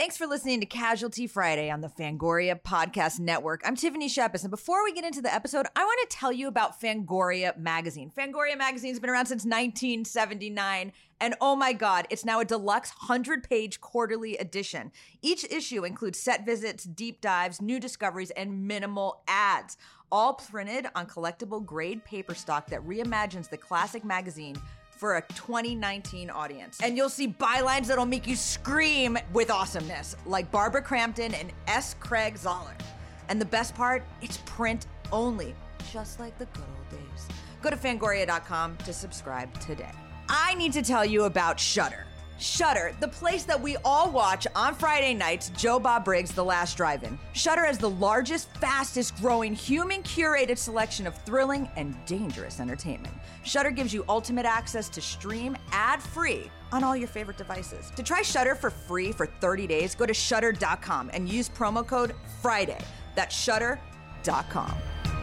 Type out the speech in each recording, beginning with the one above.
Thanks for listening to Casualty Friday on the Fangoria Podcast Network. I'm Tiffany Shepis, and before we get into the episode, I want to tell you about Fangoria Magazine. Fangoria Magazine's been around since 1979, and oh my God, it's now a deluxe 100-page quarterly edition. Each issue includes set visits, deep dives, new discoveries, and minimal ads, all printed on collectible grade paper stock that reimagines the classic magazine for a 2019 audience. And you'll see bylines that'll make you scream with awesomeness, like Barbara Crampton and S. Craig Zoller. And the best part, it's print only, just like the good old days. Go to Fangoria.com to subscribe today. I need to tell you about Shudder. Shudder, the place that we all watch on Friday nights, Joe Bob Briggs' The Last Drive-In. Shudder has the largest, fastest growing, human-curated selection of thrilling and dangerous entertainment. Shudder gives you ultimate access to stream ad-free on all your favorite devices. To try Shudder for free for 30 days, go to Shudder.com and use promo code FRIDAY. That's Shudder.com.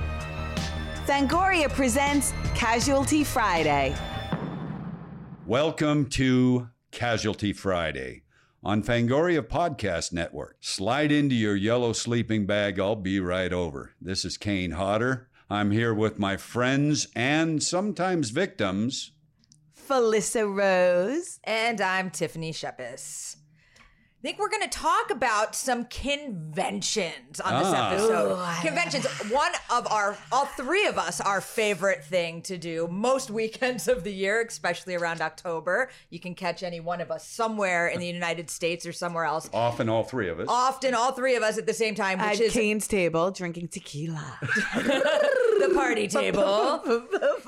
Fangoria presents Casualty Friday. Welcome to Casualty Friday on Fangoria Podcast Network. Slide into your yellow sleeping bag. I'll be right over. This is Kane Hodder. I'm here with my friends and sometimes victims, Felissa Rose. And I'm Tiffany Shepis. I think we're going to talk about some conventions on this episode. Conventions, one of all three of us, our favorite thing to do most weekends of the year, especially around October. You can catch any one of us somewhere in the United States or somewhere else. often all three of us. Often all three of us at the same time, which At is Kane's table, drinking tequila. the party table. Oh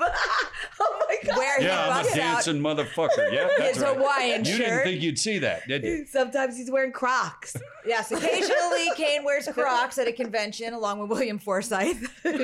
my God. Where he Yeah, I'm a busts out dancing motherfucker. Yeah, that's his right. Hawaiian You shirt. didn't think you'd see that, did you? Sometimes he's wearing Crocs. Yes, occasionally Kane wears Crocs at a convention along with William Forsythe. But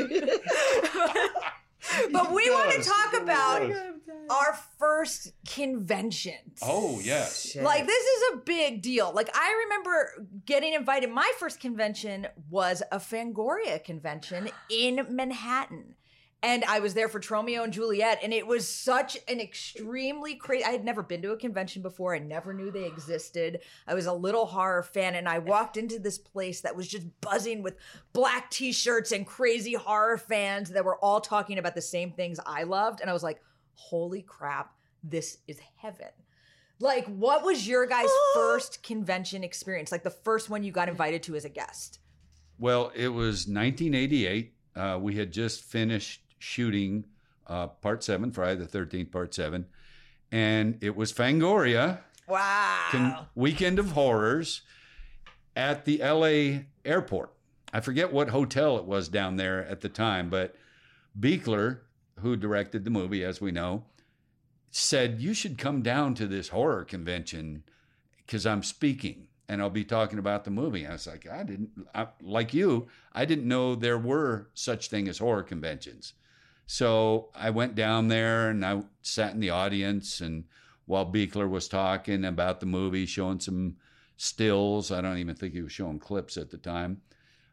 we want to talk about our first conventions. Oh, yes. Like, this is a big deal. Like, I remember getting invited. My first convention was a Fangoria convention in Manhattan. And I was there for Tromeo and Juliet, and it was such an extremely crazy. I had never been to a convention before. I never knew they existed. I was a little horror fan, and I walked into this place that was just buzzing with black t-shirts and crazy horror fans that were all talking about the same things I loved. And I was like, holy crap, this is heaven. Like, what was your guys' first convention experience? Like, the first one you got invited to as a guest? Well, it was 1988. We had just finished shooting Part 7, Friday the 13th, Part 7. And it was Fangoria, Wow. Weekend of Horrors, at the LA airport. I forget what hotel it was down there at the time, but Buechler, who directed the movie, as we know, said, you should come down to this horror convention because I'm speaking and I'll be talking about the movie. I was like, like you, I didn't know there were such thing as horror conventions. So I went down there and I sat in the audience, and while Buechler was talking about the movie, showing some stills, I don't even think he was showing clips at the time.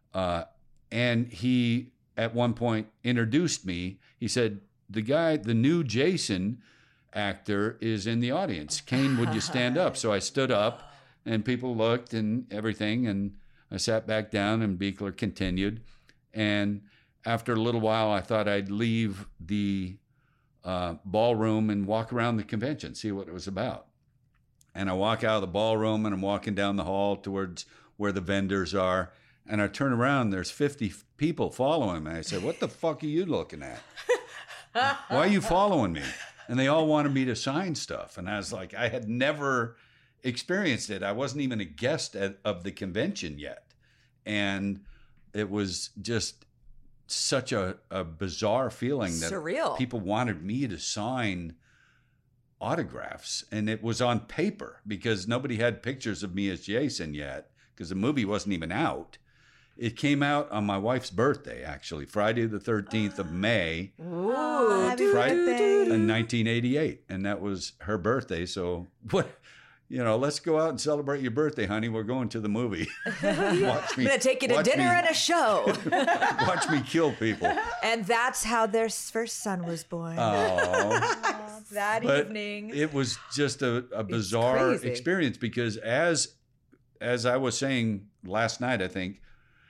And he, at one point, introduced me. He said, the new Jason actor is in the audience. Kane, would you stand up? So I stood up, and people looked and everything, and I sat back down, and Buechler continued. And after a little while, I thought I'd leave the ballroom and walk around the convention, see what it was about. And I walk out of the ballroom, and I'm walking down the hall towards where the vendors are. And I turn around, there's 50 people following me. I said, what the fuck are you looking at? Why are you following me? And they all wanted me to sign stuff. And I was like, I had never experienced it. I wasn't even a guest of the convention yet. And it was just such a bizarre feeling that Surreal. People wanted me to sign autographs. And it was on paper because nobody had pictures of me as Jason yet because the movie wasn't even out. It came out on my wife's birthday, actually, Friday the 13th of May. Ooh. Happy Friday birthday. in 1988, and that was her birthday. So let's go out and celebrate your birthday, honey. We're going to the movie. I'm going to take you to dinner and a show. Watch me kill people. And that's how their first son was born. Oh, That but evening. it was just a bizarre crazy. experience because as as I was saying last night, I think,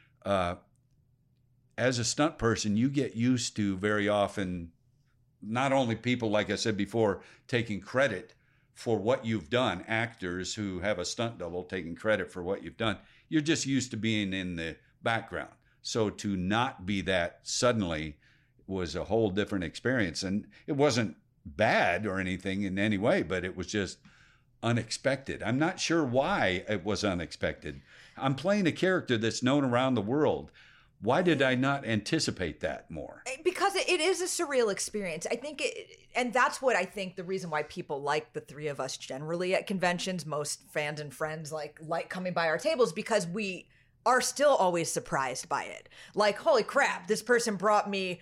as a stunt person, you get used to very often not only people, like I said before, taking credit for what you've done, actors who have a stunt double taking credit for what you've done. You're just used to being in the background. So to not be that suddenly was a whole different experience. And it wasn't bad or anything in any way, but it was just unexpected. I'm not sure why it was unexpected. I'm playing a character that's known around the world. Why did I not anticipate that more? Because it is a surreal experience. I think and that's what I think the reason why people like the three of us generally at conventions, most fans and friends like coming by our tables, because we are still always surprised by it. Like, holy crap, this person brought me,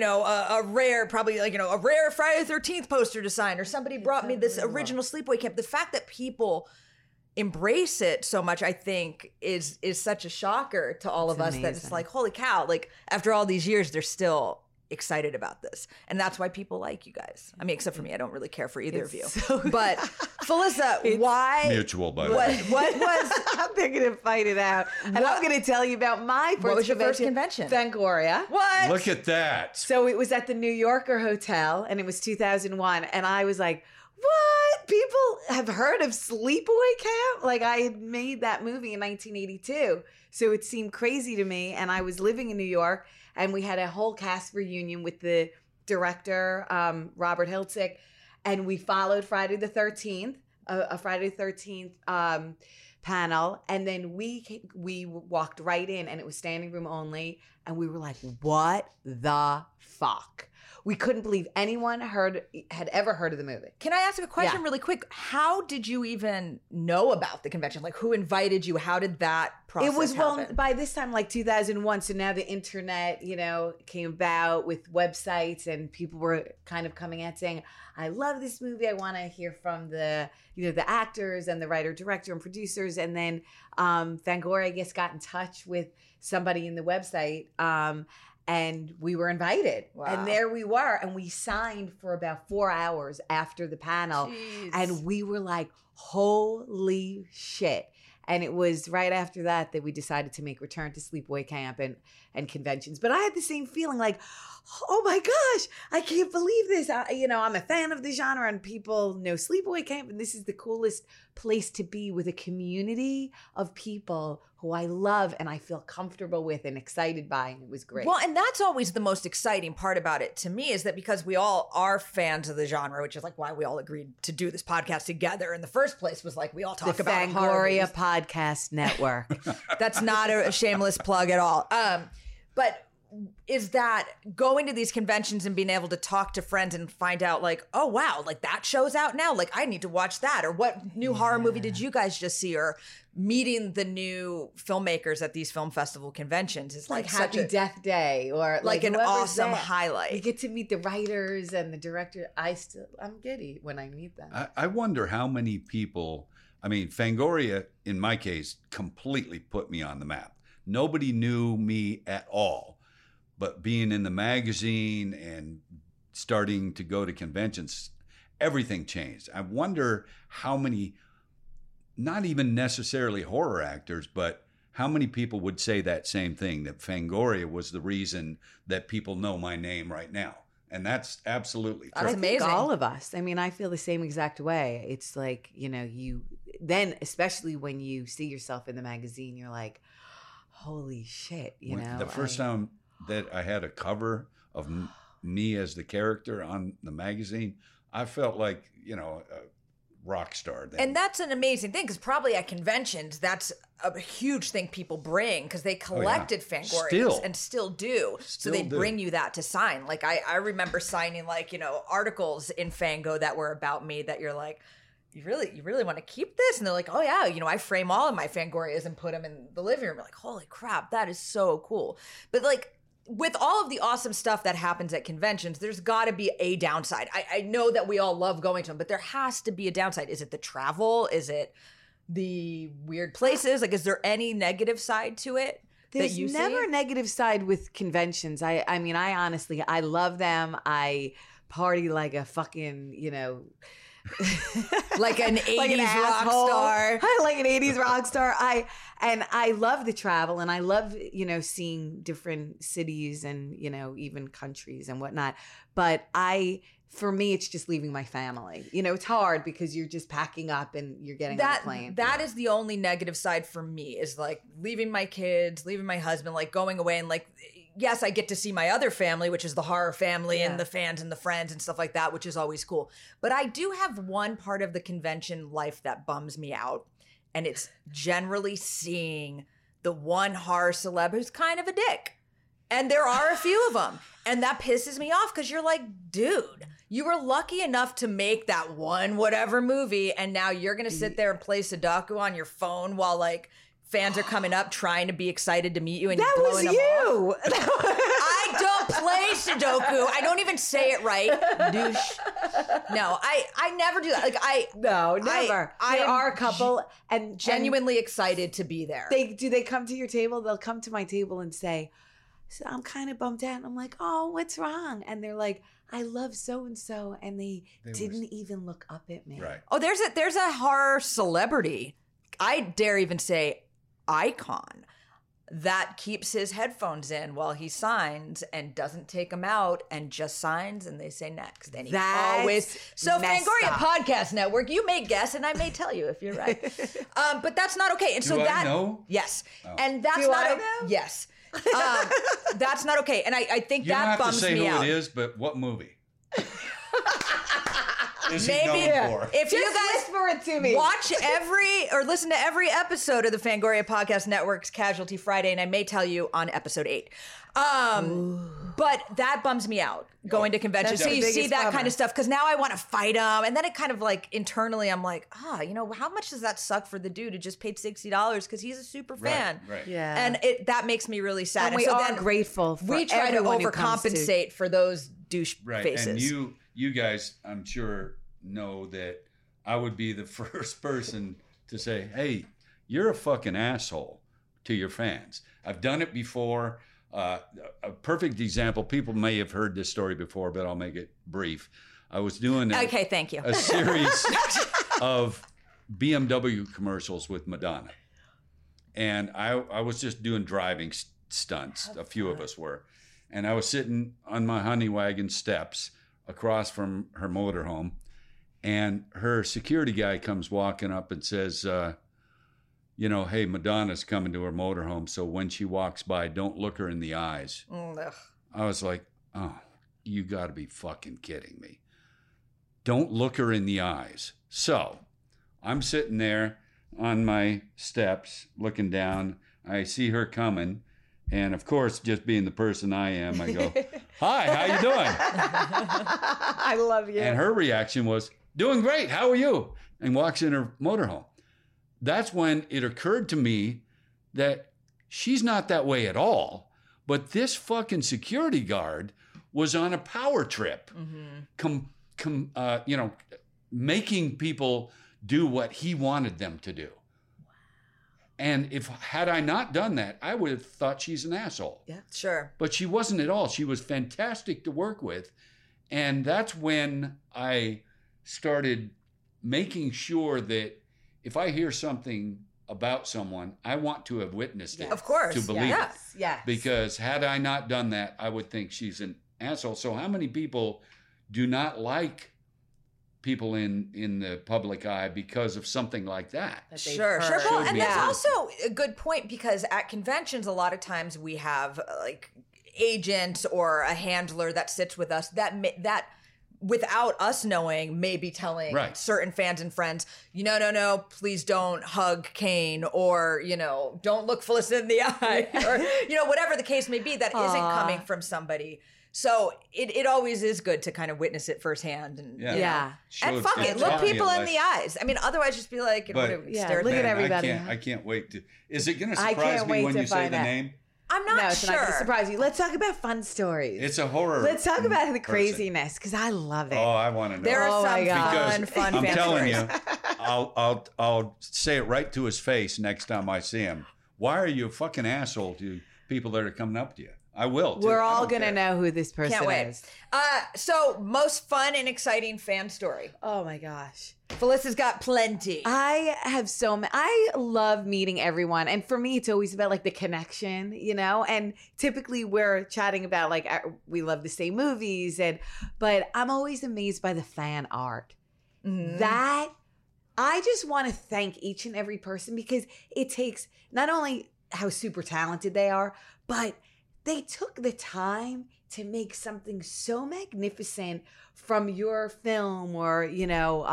a rare, probably like, a rare Friday the 13th poster to sign, or somebody brought me this original Sleepaway Camp. The fact that people embrace it so much, I think, is such a shocker to all of us that it's like, holy cow, like after all these years, they're still excited about this. And that's why people like you guys. I mean, except for me, I don't really care for either of you. But Felissa, why? Mutual, by the way. What was? They're going to fight it out. And I'm going to tell you about my first What was your first convention? Fangoria. What? Look at that. So it was at the New Yorker Hotel, and it was 2001. And I was like, what? People have heard of Sleepaway Camp? Like, I had made that movie in 1982. So it seemed crazy to me. And I was living in New York, and we had a whole cast reunion with the director, Robert Hiltzik. And we followed Friday the 13th, a Friday the 13th panel. And then we walked right in, and it was standing room only. And we were like, what the fuck? We couldn't believe anyone had ever heard of the movie. Can I ask a question really quick? How did you even know about the convention? Like, who invited you? How did that process It was, happen? well, by this time, like 2001, so now the internet, came about with websites, and people were kind of coming out saying, I love this movie. I want to hear from the actors and the writer, director, and producers. And then Fangoria, I guess, got in touch with somebody in the website, and we were invited. Wow. And there we were. And we signed for about 4 hours after the panel. Jeez. And we were like, holy shit. And it was right after that we decided to make Return to Sleepaway Camp and conventions. But I had the same feeling like, oh my gosh, I can't believe this. I'm a fan of the genre, and people know Sleepaway Camp, and this is the coolest place to be, with a community of people who I love and I feel comfortable with and excited by, and it was great. Well, and that's always the most exciting part about it to me, is that because we all are fans of the genre, which is like why we all agreed to do this podcast together in the first place, was like we all talk the about horror Fangoria movies. Podcast Network. That's not a shameless plug at all. But is that going to these conventions and being able to talk to friends and find out like, oh wow, like that show's out now, like I need to watch that, or what new horror movie did you guys just see, or meeting the new filmmakers at these film festival conventions is like Happy such a, Death Day, or like an whoever's awesome there. highlight. You get to meet the writers and the director. I'm giddy when I meet them. I wonder how many people, Fangoria, in my case, completely put me on the map. Nobody knew me at all. But being in the magazine and starting to go to conventions, everything changed. I wonder how many, not even necessarily horror actors, but how many people would say that same thing, that Fangoria was the reason that people know my name right now. And that's absolutely true. That's I think amazing. all of us. I feel the same exact way. It's like, you then, especially when you see yourself in the magazine, you're like, holy shit, The first time that I had a cover of me as the character on the magazine, I felt like, a rock star then. And that's an amazing thing, because probably at conventions, that's a huge thing people bring, because they collected Fangorias and still do. So they bring you that to sign. Like I remember signing articles in Fango that were about me that you're like, you really want to keep this? And they're like, oh yeah, I frame all of my Fangorias and put them in the living room. You're like, holy crap, that is so cool. But like, with all of the awesome stuff that happens at conventions, there's got to be a downside. I know that we all love going to them, but there has to be a downside. Is it the travel? Is it the weird places? Like, is there any negative side to it? There's never a negative side with conventions. I honestly, I love them. I party like a fucking, Like an 80s like an rock asshole. star. Like an 80s rock star. I love the travel, and I love, seeing different cities and, even countries and whatnot. But for me, it's just leaving my family. It's hard because you're just packing up and you're getting on the plane. That is the only negative side for me, is like leaving my kids, leaving my husband, like going away, and like, yes, I get to see my other family, which is the horror family and the fans and the friends and stuff like that, which is always cool. But I do have one part of the convention life that bums me out. And it's generally seeing the one horror celeb who's kind of a dick. And there are a few of them. And that pisses me off because you're like, dude, you were lucky enough to make that one whatever movie. And now you're going to sit there and play Sudoku on your phone while like fans are coming up trying to be excited to meet you. And That you're was blowing them you. off. I don't play Sudoku. I don't even say it right. Douche. No, I never do that. Like No, never. I There am are a couple and genuinely excited to be there. they come to your table? They'll come to my table and say, so I'm kind of bummed out. And I'm like, oh, what's wrong? And they're like, I love so and so, and they didn't even look up at me. Right. Oh, there's a horror celebrity, I dare even say icon, that keeps his headphones in while he signs and doesn't take them out and just signs and they say next. And he That's always. So messed Fangoria up. Podcast Network, you may guess and I may tell you if you're right. But that's not okay. And so Do I that know? Yes. And that's Do not I know? Yes. That's not okay. And I think You don't that have to bums say me who out. it is, but what movie? Is he Maybe known for? if Just you guys whisper it to me. watch or listen to every episode of the Fangoria Podcast Network's Casualty Friday, and I may tell you on episode 8. But that bums me out going to conventions. That's So the you see biggest that bummer. kind of stuff because now I want to fight them, and then it kind of like internally I'm like, how much does that suck for the dude who just paid $60 because he's a super fan? Right. Yeah. And that makes me really sad. And we so are then grateful for we try to everyone who comes to- overcompensate for those douche Right. faces. And you guys, I'm sure, know that I would be the first person to say, hey, you're a fucking asshole to your fans. I've done it before. A perfect example, people may have heard this story before, but I'll make it brief. I was doing Okay, thank you. a series of BMW commercials with Madonna. And I was just doing driving stunts. A few of us were. And I was sitting on my honey wagon steps across from her motorhome. And her security guy comes walking up and says, hey, Madonna's coming to her motorhome. So when she walks by, don't look her in the eyes. Ugh. I was like, oh, you got to be fucking kidding me. Don't look her in the eyes. So I'm sitting there on my steps looking down. I see her coming. And of course, just being the person I am, I go, hi, how you doing? I love you. And her reaction was, doing great. How are you? And walks in her motorhome. That's when it occurred to me that she's not that way at all. But this fucking security guard was on a power trip, making people do what he wanted them to do. And had I not done that, I would have thought she's an asshole. Yeah. Sure. But she wasn't at all. She was fantastic to work with. And that's when I started making sure that if I hear something about someone, I want to have witnessed it. Of course. To believe Yeah. it. Yes. Because had I not done that, I would think she's an asshole. So how many people do not like people in the public eye because of something like that? That they've Sure. heard. Well, and Yeah. that's also a good point because at conventions, a lot of times we have like agents or a handler that sits with us that without us knowing, may be telling Right. certain fans and friends, no, please don't hug Kane, or, don't look Felicity in the eye, or, whatever the case may be, that isn't coming from somebody. So it always is good to kind of witness it firsthand. And, Yeah. Yeah. And fuck it, look taught me people a in lesson. the eyes. I mean, otherwise just be like, But- what, Yeah, stare at look me? at everybody. I can't wait to. Is it going to I surprise can't me wait when to you say find the out. name? I'm not No, it's not going to sure. surprise you. Let's talk about fun stories. It's a horror. Let's talk about the person. craziness because I love it. Oh, I want to know. There are Oh my some God. fun Because I'm fan telling stories. you, I'll say it right to his face next time I see him. Why are you a fucking asshole to people that are coming up to you? I will. Too. We're I all don't going to care. know who this person Can't wait. is. So most fun and exciting fan story. Oh my gosh. Felissa's got plenty. I have so many. I love meeting everyone. And for me, it's always about like the connection, you know? And typically we're chatting about like, we love the same movies. But I'm always amazed by the fan art. Mhm. That, I just want to thank each and every person because it takes not only how super talented they are, but they took the time to make something so magnificent from your film or, you know,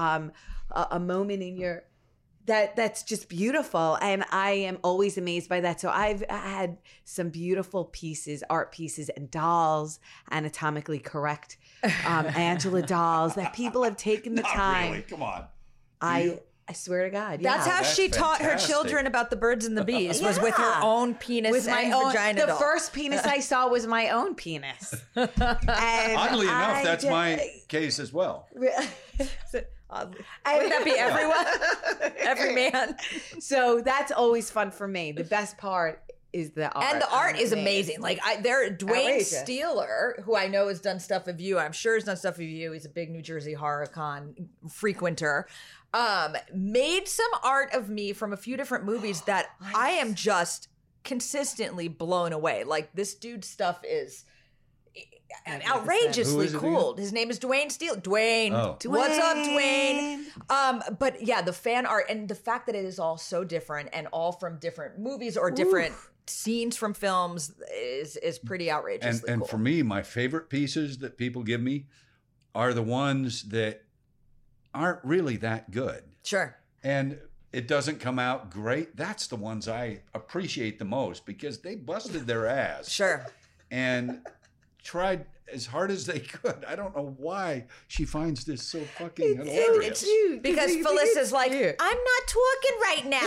a moment in your, that's just beautiful. And I am always amazed by that. So I've had some beautiful pieces, art pieces and dolls, anatomically correct Angela dolls that people have taken the Not time. really. Come on. I swear to God. That's yeah. how That's she taught her fantastic. children about the birds and the bees, was with her Yeah. own penis With my and own, vagina the doll. first penis I saw was my own penis. And Oddly enough, I that's did- my case as well. Wouldn't that be everyone? Every man. So that's always fun for me. The best part is the art. And the art I'm is amazed. amazing. Like Dwayne Outrageous. Steeler, who I know has done stuff with you. I'm sure has done stuff with you. He's a big New Jersey HorrorCon frequenter. Made some art of me from a few different movies that I am just consistently blown away. Like this dude's stuff is outrageously Who is it cool. His name is Dwayne Steele. Dwayne. Oh. What's up, Dwayne? But yeah, the fan art and the fact that it is all so different and all from different movies or different scenes from films is pretty outrageously And cool. for me, my favorite pieces that people give me are the ones that aren't really that good. Sure. And it doesn't come out great. That's the ones I appreciate the most because they busted their ass Sure. and tried as hard as they could. I don't know why she finds this so fucking hilarious. Because Felissa's like, I'm not talking right now.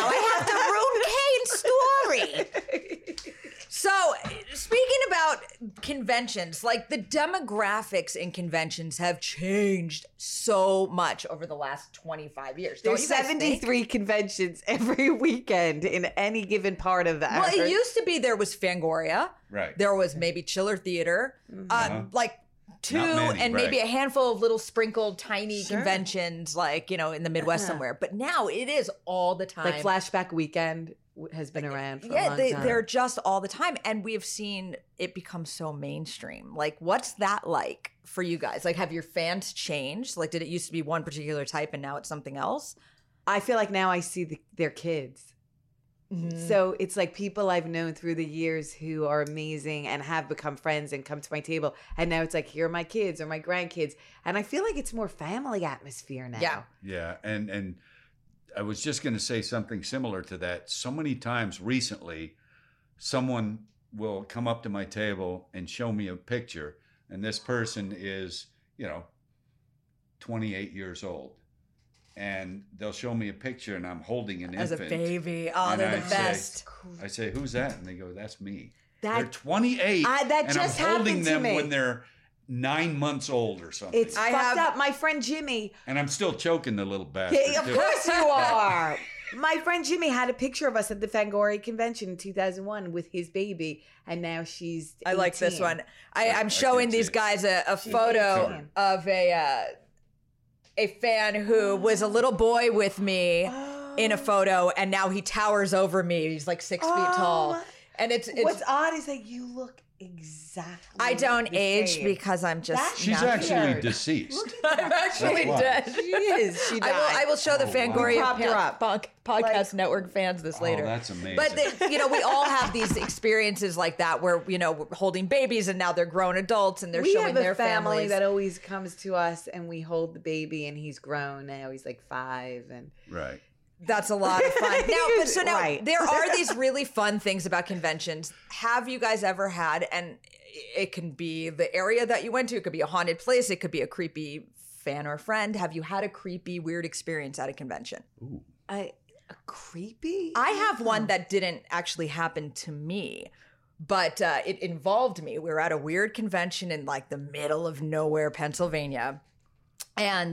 I have to ruin Kane's story. So, speaking about conventions, like the demographics in conventions have changed so much over the last 25 years. Don't There's you guys think? 73 conventions every weekend in any given part of the Well, Earth. it used to be there was Fangoria. Right. There was maybe Chiller Theater. Like two Not many, and right. maybe a handful of little sprinkled tiny Sure. conventions like, you know, in the Midwest somewhere. But now it is all the time. Like Flashback Weekend has been around for a Yeah, long time. they're just all the time. And we have seen it become so mainstream. Like, what's that like for you guys? Like, have your fans changed? Like, did it used to be one particular type and now it's something else? I feel like now I see their kids. So it's like people I've known through the years who are amazing and have become friends and come to my table. And now it's like, here are my kids or my grandkids. And I feel like it's more family atmosphere now. Yeah. Yeah, and I was just going to say something similar to that. So many times recently, someone will come up to my table and show me a picture, and this person is, 28 years old, and they'll show me a picture, and I'm holding an As a infant. baby. Oh, And they're I the say- best. I say, "Who's that?" And they go, "That's me." That- They're 28, that and just I'm holding happened to them me. when they're 9 months old or something. It's I fucked have- up. My friend Jimmy, and I'm still choking the little bastard. yeah, of too. course you are. My friend Jimmy had a picture of us at the Fangoria convention in 2001 with his baby, and now she's 18. I like this one. I'm I showing can see these it. guys a She's photo 18. of a fan who was a little boy with me in a photo, and now he towers over me. He's like 6 feet tall, my- and it's What's odd is that you look exactly. I don't the age same. because I'm just That's She's not- actually weird. deceased. I'm actually That's why. dead. She is. She died. I will show the Oh, wow. Fangoria We propped her up. podcast Like- network fans this later. Oh, that's amazing. But we all have these experiences like that where we're holding babies and now they're grown adults and they're we showing have a their family families. that always comes to us, and we hold the baby, and he's grown now. He's like 5, and right. That's a lot of fun. Now, Right. there are these really fun things about conventions. Have you guys ever had, and it can be the area that you went to, it could be a haunted place, it could be a creepy fan or friend. Have you had a creepy, weird experience at a convention? Ooh. a creepy. I have one that didn't actually happen to me, but it involved me. We were at a weird convention in like the middle of nowhere, Pennsylvania. And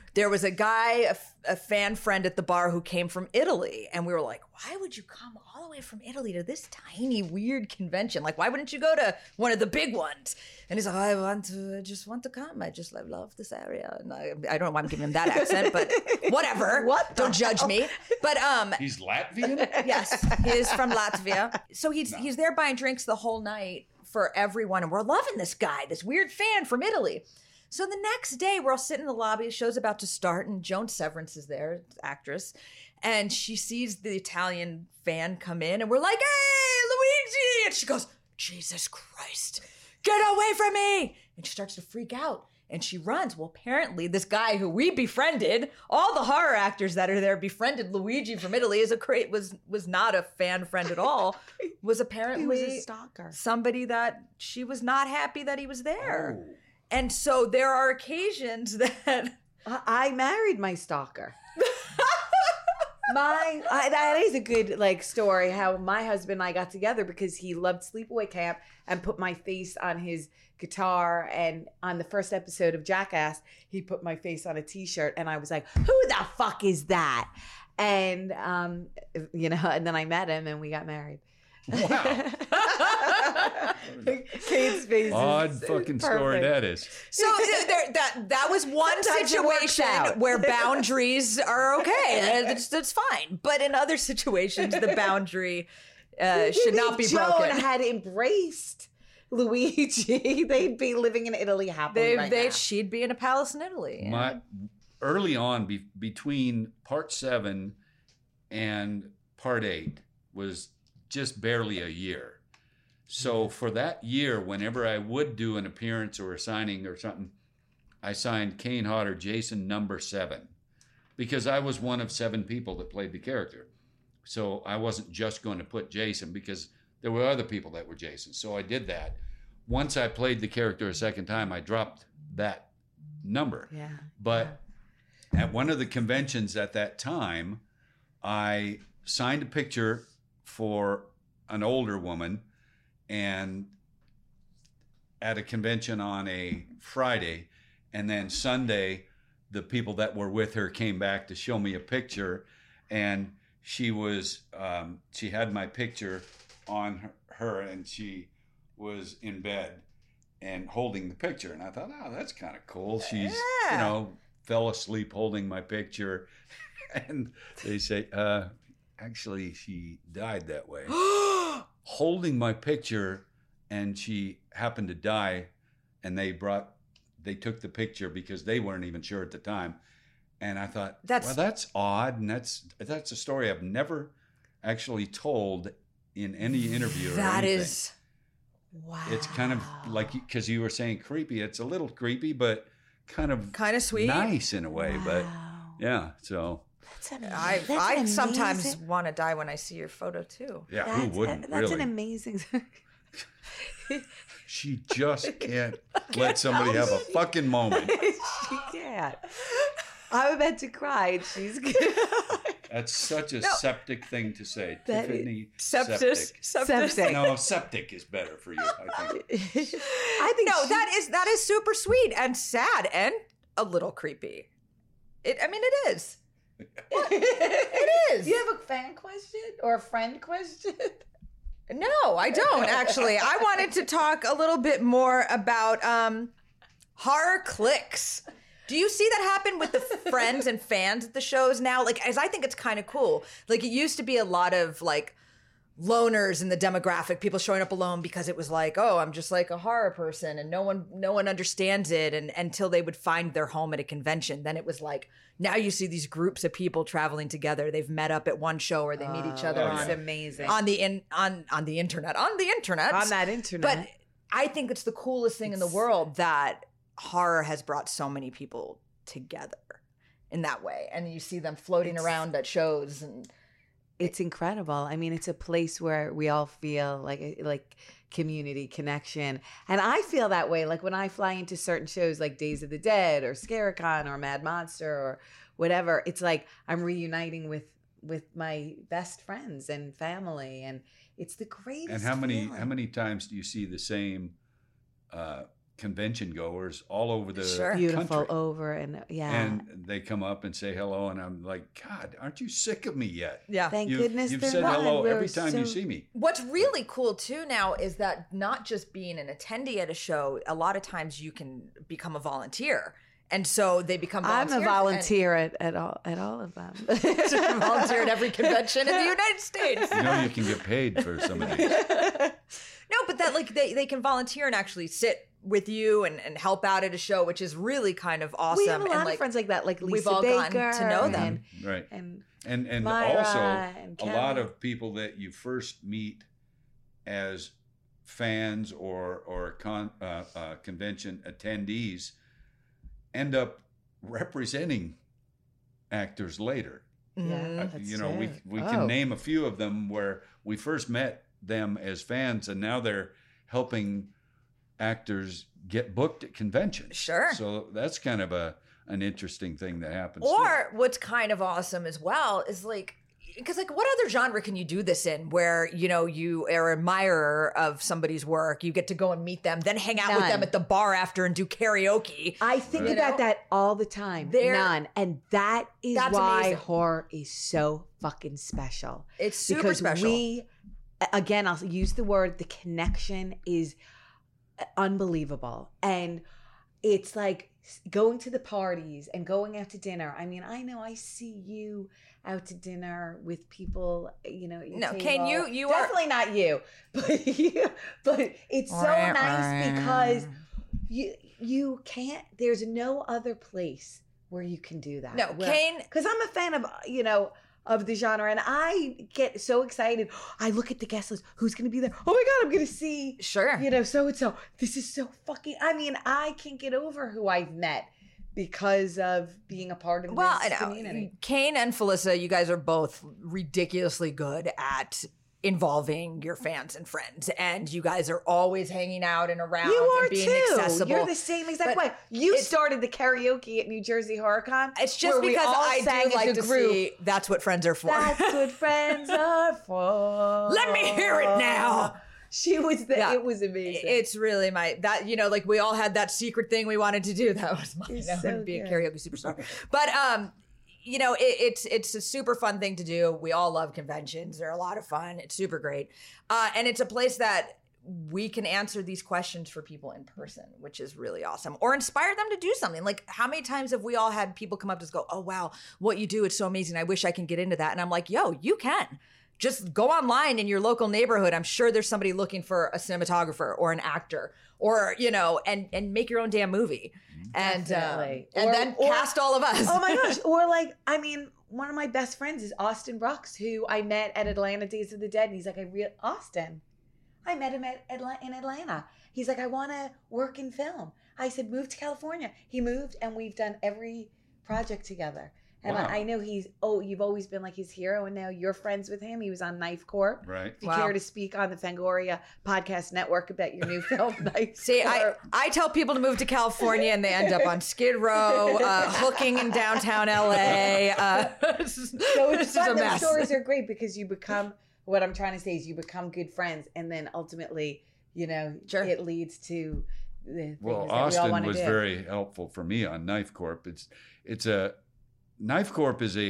there was a guy, a fan friend at the bar who came from Italy. And we were like, why would you come all the way from Italy to this tiny, weird convention? Like, why wouldn't you go to one of the big ones? And he's like, I just want to come. I just love this area. And I don't know why I'm giving him that accent, but whatever. What the Don't judge hell? me. But He's Latvian? yes, he is from Latvia. So he's there buying drinks the whole night for everyone. And we're loving this guy, this weird fan from Italy. So the next day, we're all sitting in the lobby. The show's about to start, and Joan Severance is there, actress, and she sees the Italian fan come in, and we're like, "Hey, Luigi!" And she goes, "Jesus Christ, get away from me!" And she starts to freak out, and she runs. Well, apparently, this guy who we befriended, all the horror actors that are there befriended Luigi from Italy. Was not a fan friend at all. Was apparently He was a stalker. somebody that she was not happy that he was there. Oh. And so there are occasions that I married my stalker. That is a good story how my husband and I got together because he loved Sleepaway Camp and put my face on his guitar, and on the first episode of Jackass he put my face on a t-shirt, and I was like, who the fuck is that? And and then I met him and we got married. Wow. Kate's face Odd is fucking perfect. story that is. so that was one Sometimes it works situation out. where boundaries are okay. That's fine. But in other situations, the boundary should not be Joan broken. had embraced Luigi, they'd be living in Italy happily right now. She'd be in a palace in Italy. My early on, between part 7 and part 8 was just barely a year. So for that year, whenever I would do an appearance or a signing or something, I signed Kane Hodder Jason number 7 because I was one of 7 people that played the character. So I wasn't just going to put Jason because there were other people that were Jason. So I did that. Once I played the character a second time, I dropped that number. Yeah. But at one of the conventions at that time, I signed a picture for an older woman, and at a convention on a Friday, and then Sunday, the people that were with her came back to show me a picture, and she was she had my picture on her, and she was in bed and holding the picture, and I thought, oh, that's kind of cool. She's fell asleep holding my picture, and they say, actually, she died that way. Holding my picture, and she happened to die, and they took the picture because they weren't even sure at the time. And I thought, that's odd, and that's a story I've never actually told in any interview or anything. is wow. It's kind of like, because you were saying creepy. It's a little creepy, but kind of sweet, nice in a way. But yeah, so. I sometimes want to die when I see your photo too. Yeah, who wouldn't? That's really? an amazing. She just can't let somebody have a fucking moment. She can't. I'm about to cry, and she's good. That's such a septic thing to say. That Tiffany, Sepsis. Septic. No, septic is better for you, I think. I think No, that is super sweet and sad and a little creepy. It is. It is. Do you have a fan question or a friend question? No, I don't actually. I wanted to talk a little bit more about horror clicks. Do you see that happen with the friends and fans at the shows now? As I think it's kind of cool. It used to be a lot of loners in the demographic, people showing up alone because it was oh, I'm just a horror person, and no one understands it, and until they would find their home at a convention. Then it was now you see these groups of people traveling together. They've met up at one show, or they meet each other That's on amazing. on the internet. On that internet. But I think it's the coolest thing in the world that horror has brought so many people together in that way, and you see them floating around at shows, and it's incredible. I mean, it's a place where we all feel like community connection. And I feel that way. When I fly into certain shows like Days of the Dead or Scarecon or Mad Monster or whatever, it's I'm reuniting with my best friends and family. And it's the greatest And how feeling. many times do you see the same convention goers all over the Sure. Beautiful country. over and And they come up and say hello, and I'm like, God, aren't you sick of me yet? Yeah. Thank You've goodness you've they're said not. hello We're every time you so- see me. What's really cool too now is that not just being an attendee at a show, a lot of times you can become a volunteer. And so they become I'm volunteers. a volunteer at all of them. And volunteer at every convention in the United States. You know you can get paid for some of these. No, but that like they can volunteer and actually sit with you and help out at a show, which is really kind of awesome. We have a lot and of like friends like that, like Lisa we've all Baker gotten to know them. Right. And And Myra also and a lot Kelly. of people that you first meet as fans or convention attendees end up representing actors later. Mhm. That's You know, we true. we Oh. can name a few of them where we first met them as fans, and now they're helping actors get booked at conventions. Sure. So that's kind of an interesting thing that happens. too. Or what's kind of awesome as well is like, because like what other genre can you do this in where, you know, you are an admirer of somebody's work, you get to go and meet them, then hang out with None. them at the bar after and do karaoke. I think Right. about that all the time. There- None. And that's That's why amazing. horror is so fucking special. It's super Because special. again, I'll use the word, the connection is unbelievable. And it's like going to the parties and going out to dinner. I mean, I know I see you out to dinner with people, you know, at your No, table. Kane, you are- definitely not you, but it's so nice because you can't. There's no other place where you can do that. No, Kane, Because I'm a fan of, you know, of the genre, and I get so excited. I look at the guest list. Who's going to be there? Oh my God, I'm going to see, sure. you know, so and so. This is so fucking. I mean, I can't get over who I've met because of being a part of Well, this I know. community. Kane and Felissa, you guys are both ridiculously good at involving your fans and friends, and you guys are always hanging out and around You are and being too. accessible. You're the same exact But way. You it's- started the karaoke at New Jersey HorrorCon. It's just where we because all I sang do like as a to group. see that's what friends are for. That's what friends are for. Let me hear it now. She was the. Yeah. It was amazing. It's really that, you know, like we all had that secret thing we wanted to do. That was mine. It's I so would be a good. karaoke superstar. But you know, it's a super fun thing to do. We all love conventions. They're a lot of fun. It's super great. And it's a place that we can answer these questions for people in person, which is really awesome. Or inspire them to do something. Like, how many times have we all had people come up to us go, oh, wow, what you do, it's so amazing. I wish I can get into that. And I'm like, yo, you can. Just go online in your local neighborhood. I'm sure there's somebody looking for a cinematographer or an actor or, you know, and make your own damn movie. Definitely. And Or- then or- cast all of us. Oh my gosh. Or like, I mean, one of my best friends is Austin Brooks, who I met at Atlanta Days of the Dead. And he's like, Austin, I met him in Atlanta. He's like, I want to work in film. I said, move to California. He moved, and we've done every project together. And Wow. I know you've always been like his hero, and now you're friends with him. He was on Knife Corp. Right. If you Wow. care to speak on the Fangoria Podcast Network about your new film, Knife See, Corp. I tell people to move to California and they end up on Skid Row, hooking in downtown LA. So this it's is fun. a Those mess. stories are great because you become, what I'm trying to say is you become good friends, and then ultimately, you know, Sure. it leads to the things Well, that we all Austin want to was do. very helpful for me on Knife Corp. It's a Knife Corp is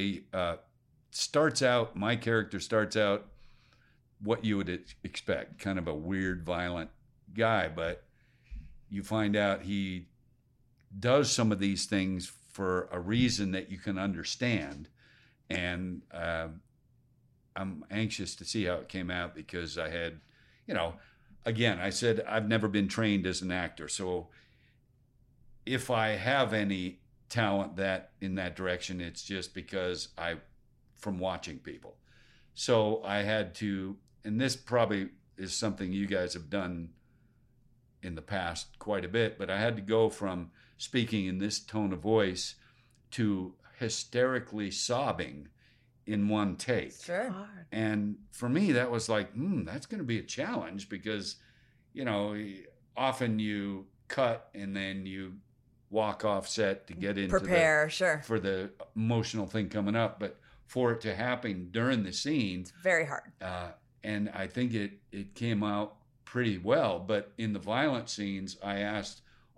my character starts out what you would expect, kind of a weird, violent guy, but you find out he does some of these things for a reason that you can understand. And I'm anxious to see how it came out because I had, you know, again, I said I've never been trained as an actor. So if I have any talent that in that direction, it's just because from watching people. So I had to, and this probably is something you guys have done in the past quite a bit, but I had to go from speaking in this tone of voice to hysterically sobbing in one take. Sure. Hard. And for me, that was like, that's going to be a challenge because, you know, often you cut and then you walk off set to get into Prepare, sure. for the emotional thing coming up. But for it to happen during the scene, Very hard. and I think it came out pretty well. But in the violent scenes, I asked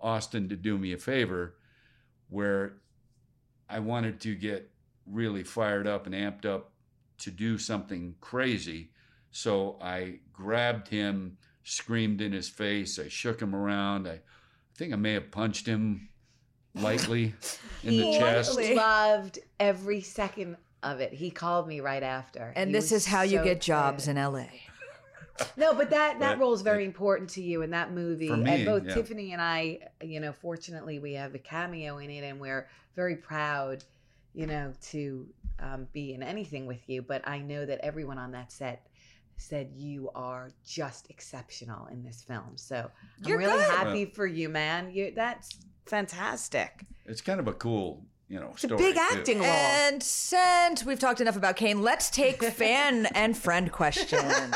Austin to do me a favor where I wanted to get really fired up and amped up to do something crazy. So I grabbed him, screamed in his face. I shook him around. I think I may have punched him lightly in the chest. He loved every second of it. He called me right after. And He this was is how you so get jobs excited. in LA. No, but that role is very it- important to you in that movie. For me, and both yeah. Tiffany and I, fortunately we have a cameo in it and we're very proud, to be in anything with you. But I know that everyone on that set said you are just exceptional in this film. So You're I'm really good. happy for you, man. That's fantastic. It's kind of a cool, It's a story. big too. acting role. And since we've talked enough about Kane, let's take fan and friend questions.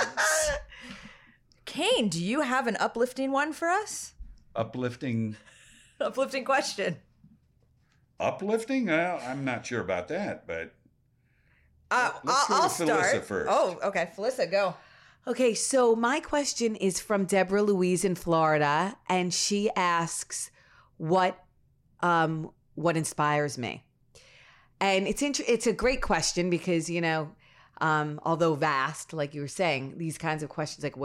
Kane, do you have an uplifting one for us? Uplifting. Uplifting question. Uplifting? I'm not sure about that, but let's go I'll to Felissa start. first. Oh, okay. Felissa, go. Okay, so my question is from Deborah Louise in Florida, and she asks, "What inspires me?" And it's a great question because although vast, like you were saying, these kinds of questions like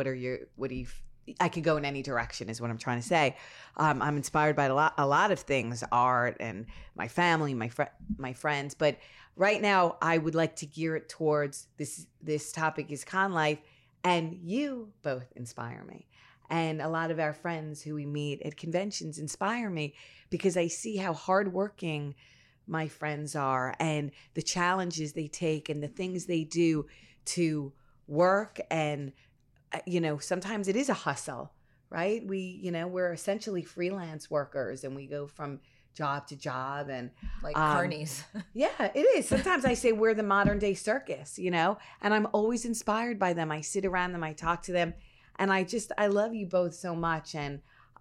I could go in any direction is what I'm trying to say. I'm inspired by a lot of things, art and my family, my friends. But right now, I would like to gear it towards this topic is con life, and you both inspire me. And a lot of our friends who we meet at conventions inspire me because I see how hardworking my friends are and the challenges they take and the things they do to work. And, sometimes it is a hustle, right? We're essentially freelance workers and we go from job to job and Like carnies. yeah, it is. Sometimes I say we're the modern day circus, and I'm always inspired by them. I sit around them, I talk to them, and I love you both so much. And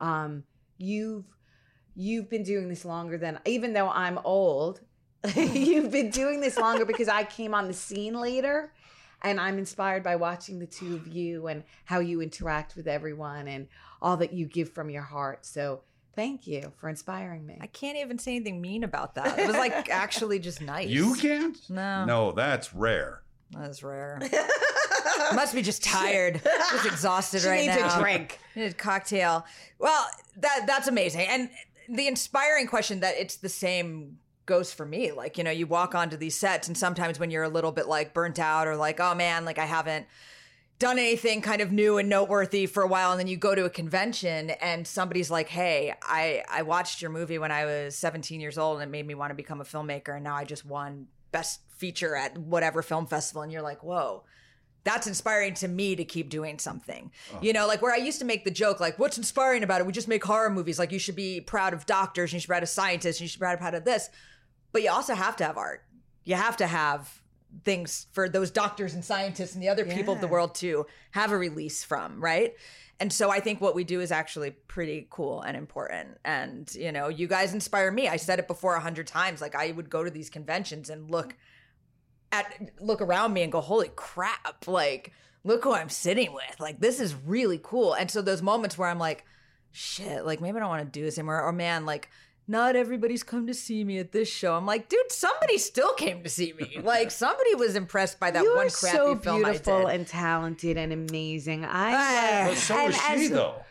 you've been doing this longer than, even though I'm old, you've been doing this longer because I came on the scene later. And I'm inspired by watching the two of you and how you interact with everyone and all that you give from your heart. So thank you for inspiring me. I can't even say anything mean about that. It was like actually just nice. You can't? No. No, that's rare. That's rare. Must be just tired. Just exhausted She right needs now. a drink. Need a cocktail. Well, that's amazing. And the inspiring question that it's the same goes for me. Like, you walk onto these sets and sometimes when you're a little bit like burnt out or like, oh man, like I haven't done anything kind of new and noteworthy for a while. And then you go to a convention and somebody's like, hey, I watched your movie when I was 17 years old and it made me want to become a filmmaker. And now I just won best feature at whatever film festival. And you're like, whoa, that's inspiring to me to keep doing something. Like where I used to make the joke, like, what's inspiring about it? We just make horror movies. Like you should be proud of doctors and you should be proud of scientists and you should be proud of this. But you also have to have art. You have to have things for those doctors and scientists and the other people of the world to have a release from, right? And so I think what we do is actually pretty cool and important. And, you guys inspire me. I said it before 100 times. Like I would go to these conventions and look around me and go, holy crap, like, look who I'm sitting with. Like, this is really cool. And so those moments where I'm like, shit, like maybe I don't want to do this anymore. Or man, like, not everybody's come to see me at this show. I'm like, dude, somebody still came to see me. Like somebody was impressed by that You one are crappy so film I beautiful did. and talented and amazing. But so is she, though.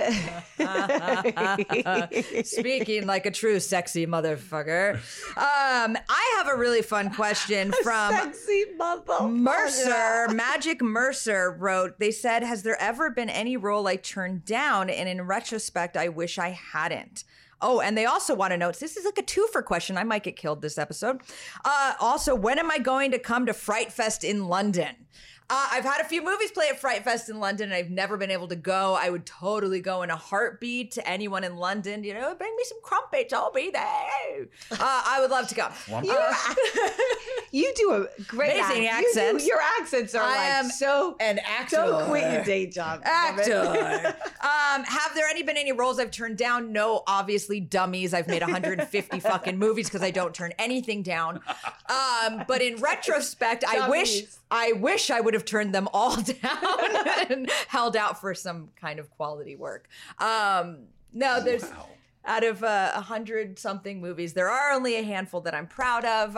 Speaking Speaking like a true sexy motherfucker. I have a really fun question from sexy mother Mercer. Magic Mercer wrote, they said, has there ever been any role I turned down? And in retrospect, I wish I hadn't. Oh, and they also want to know, this is like a twofer question. I might get killed this episode. Also, when am I going to come to Fright Fest in London? I've had a few movies play at Fright Fest in London and I've never been able to go. I would totally go in a heartbeat to anyone in London. Bring me some crumpets. I'll be there. I would love to go. You do a great Amazing accents. Your accents are I like am so an actor. Don't quit your day job. Actor. Have there been any roles I've turned down? No, obviously dummies. I've made 150 fucking movies because I don't turn anything down. But in retrospect, I wish I would have turned them all down and held out for some kind of quality work. No, there's. Wow. Out of 100-something movies, there are only a handful that I'm proud of.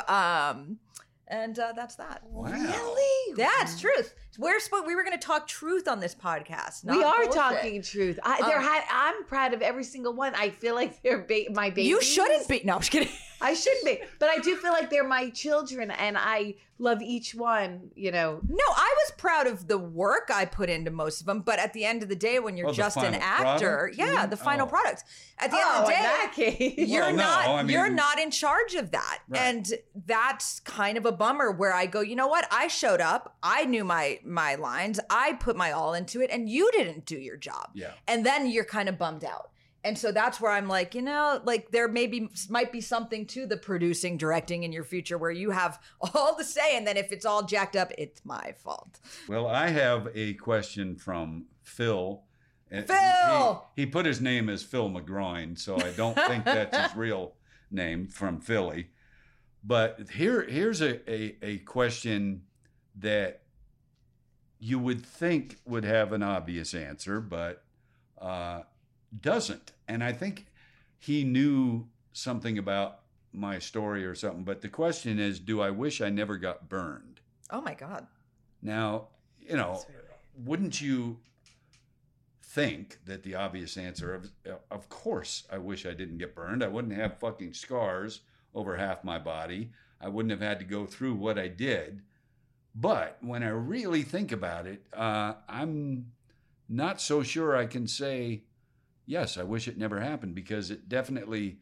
And that's that. Wow. Really? Yeah, it's truth. We were going to talk truth on this podcast. Not We are bullshit. talking truth. I'm proud of every single one. I feel like they're my babies. You shouldn't be. No, I'm just kidding. I shouldn't be, but I do feel like they're my children, and I love each one. You know. No, I was proud of the work I put into most of them, but at the end of the day, when you're Oh, the just an final actor, product? the final Oh. product. At the end of the in day, that case, you're Well, no, not I mean- you're not in charge of that. Right. And that's kind of a bummer where I go, you know what? I showed up, I knew my lines, I put my all into it, and you didn't do your job. Yeah. And then you're kind of bummed out. And so that's where I'm like, like there might be something to the producing, directing in your future where you have all the say. And then if it's all jacked up, it's my fault. Well, I have a question from Phil. And Phil! He put his name as Phil McGroin, so I don't think that's his real name, from Philly. But here's a question that you would think would have an obvious answer, but doesn't. And I think he knew something about my story or something. But the question is, do I wish I never got burned? Oh my God. Now, wouldn't you think that the obvious answer of course I wish I didn't get burned. I wouldn't have fucking scars over half my body. I wouldn't have had to go through what I did. But when I really think about it, I'm not so sure I can say, yes, I wish it never happened, because it definitely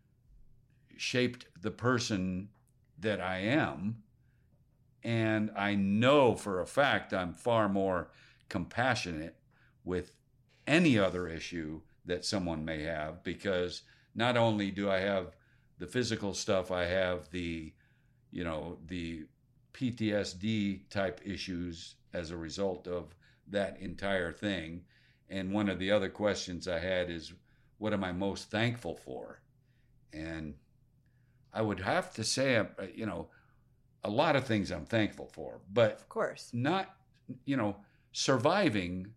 shaped the person that I am. And I know for a fact I'm far more compassionate with any other issue that someone may have, because not only do I have the physical stuff, I have the PTSD type issues as a result of that entire thing. And one of the other questions I had is, what am I most thankful for? And I would have to say, a lot of things I'm thankful for, but Of course. not, surviving.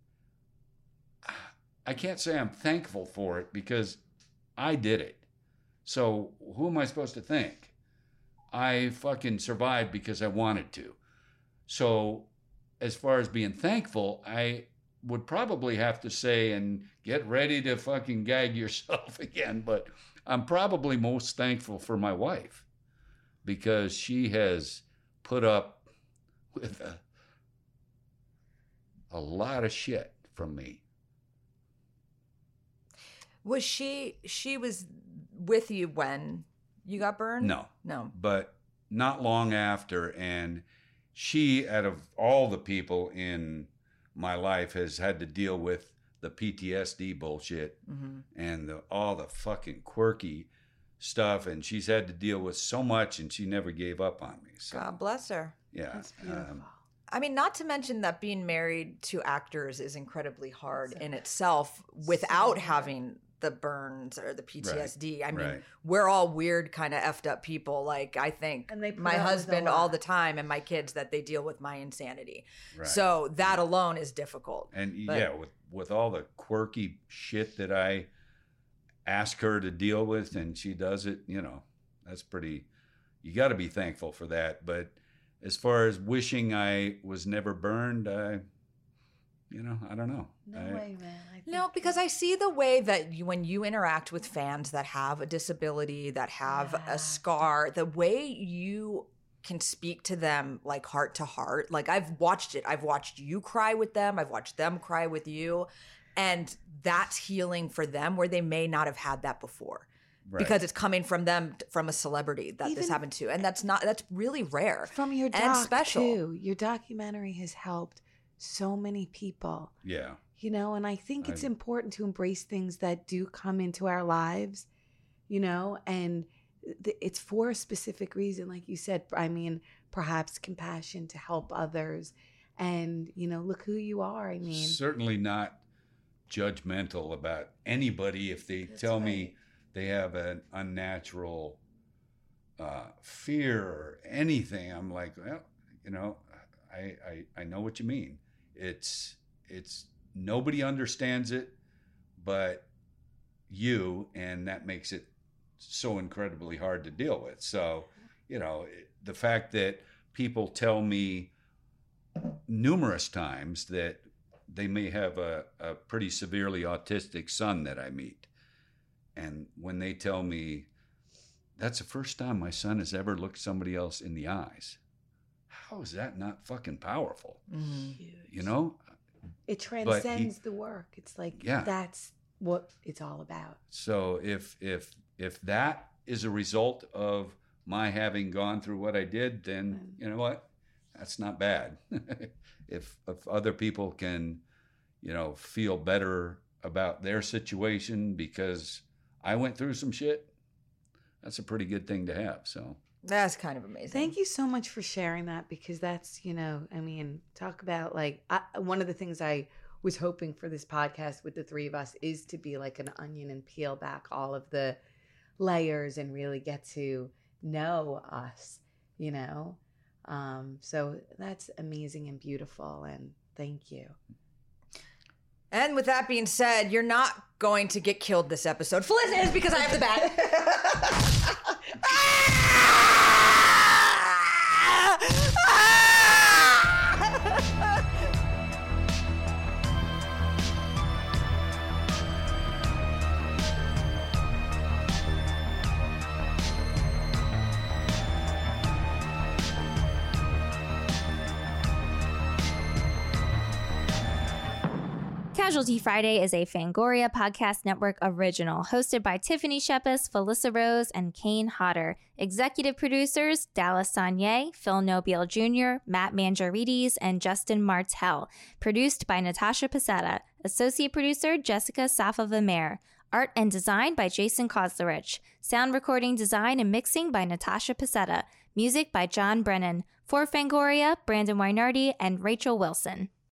I can't say I'm thankful for it because I did it. So who am I supposed to thank? I fucking survived because I wanted to. So as far as being thankful, I would probably have to say, and get ready to fucking gag yourself again, but I'm probably most thankful for my wife, because she has put up with a lot of shit from me. Was she was with you when you got burned? No. But not long after. And she, out of all the people in my life, has had to deal with the PTSD bullshit and all the fucking quirky stuff. And she's had to deal with so much, and she never gave up on me. So, God bless her. yeah. That's beautiful. I mean, not to mention that being married to actors is incredibly hard in itself without having the burns or the PTSD. I mean, right. we're all weird, kind of effed up people. Like, I think And they put my up with a husband all lot. the time and my kids that they deal with my insanity. Right. So that alone is difficult. And But- yeah, with all the quirky shit that I ask her to deal with, and she does it, that's pretty, you got to be thankful for that. But as far as wishing I was never burned, I don't know. No way, man. No, because I see the way that when you interact with fans that have a disability, that have Yeah. a scar, the way you can speak to them like heart to heart. Like, I've watched it. I've watched you cry with them. I've watched them cry with you. And that's healing for them where they may not have had that before. Right. Because it's coming from them, from a celebrity that this Even- happened to. And that's really rare. From your and doc, special. too. Your documentary has helped so many people. Yeah. And I think it's important to embrace things that do come into our lives, and it's for a specific reason. Like you said, I mean, perhaps compassion to help others. And, look who you are. I mean, Certainly not judgmental about anybody if they tell me they have an unnatural fear or anything. I'm like, well, I know what you mean. It's nobody understands it, but you, and that makes it so incredibly hard to deal with. So, you know, the fact that people tell me numerous times that they may have a pretty severely autistic son that I meet. And when they tell me, that's the first time my son has ever looked somebody else in the eyes. How is that not fucking powerful? You know? It transcends the work. It's like, that's what it's all about. So if that is a result of my having gone through what I did, then you know what? That's not bad. If other people can, you know, feel better about their situation because I went through some shit, that's a pretty good thing to have. So that's kind of amazing. Thank you so much for sharing that, because that's, you know, I mean, talk about like, one of the things I was hoping for this podcast with the three of us is to be like an onion and peel back all of the layers and really get to know us, you know? So that's amazing and beautiful, and thank you. And with that being said, you're not going to get killed this episode. Felicity is, because I have the bat. Casualty Friday is a Fangoria Podcast Network original, hosted by Tiffany Shepis, Felissa Rose, and Kane Hodder. Executive producers, Dallas Sanye, Phil Nobile Jr., Matt Mangiarides, and Justin Martell. Produced by Natasha Passetta. Associate producer, Jessica Safa-Vamer. Art and design by Jason Kozlerich. Sound recording design and mixing by Natasha Passetta. Music by John Brennan. For Fangoria, Brandon Wynardi, and Rachel Wilson.